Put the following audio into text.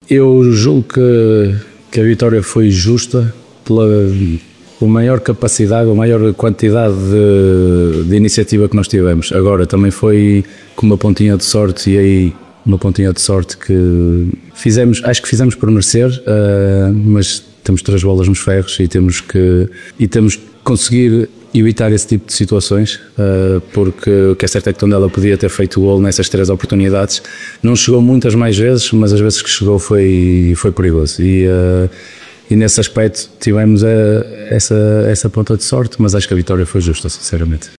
Eu julgo que a vitória foi justa pela maior capacidade, a maior quantidade de iniciativa que nós tivemos. Agora também foi com uma pontinha de sorte, e aí uma pontinha de sorte que acho que fizemos por merecer, mas temos 3 bolas nos ferros e temos que conseguir evitar esse tipo de situações, porque o que é certo é que Tondela podia ter feito o golo nessas 3 oportunidades. Não chegou muitas mais vezes, mas as vezes que chegou foi perigoso, e nesse aspecto tivemos essa ponta de sorte, mas acho que a vitória foi justa, sinceramente.